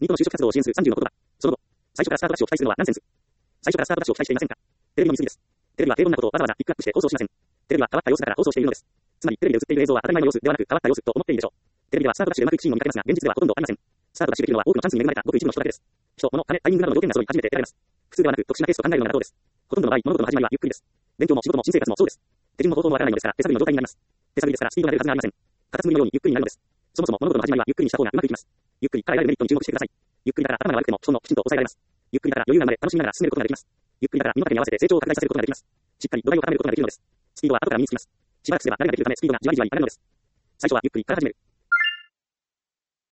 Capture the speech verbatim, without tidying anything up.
ニットの就職活動を支援するさんじゅうの言葉。その後、最初からスタートダッシュを期待するのはナンセンス。最初からスタートダッシュを期待していませんか？テレビの見過ぎです。テレビは平凡なことをわざわざピックアップして放送しません。テレビは変わった様子だから放送しているのです。つまりテレビで映っている映像は当たり前の様子ではなく変わった様子と思っているでしょう。テレビではスタートダッシュでうまくいくシーンを見かけますが、現実ではほとんどありません。スタートダッシュできるのは多くのチャンスに恵まれたごく一部の人だけです。人、物、金、タイミングなどの条件が揃い初めて得られます。普通ではなく特殊なケースと考えるのが妥当です。ほとんどの場合、物事の始まりはゆっくりです。勉強も仕事も新生活もそうです。手順も方法もわからないのですから手探りの状態になります。手探りですからスピードが出るはずがありません。カタツムリのようにゆっくりになるのです。そもそも物事の始まりはゆっくりにした方がうまくいきます。ゆっくりから得られるメリットに注目してください。ゆっくりだから頭が悪くても基本のきちんと抑えられます。ゆっくりだから余裕が生まれ楽しみながら進めることができます。ゆっくりだから身の丈に合わせて成長を拡大させることができます。しっかり土台を固めることができるのです。スピードは後から身につきます。しばらくすれば慣れができるためスピードがじわりじわり上がるのです。最初はゆっくりから始める。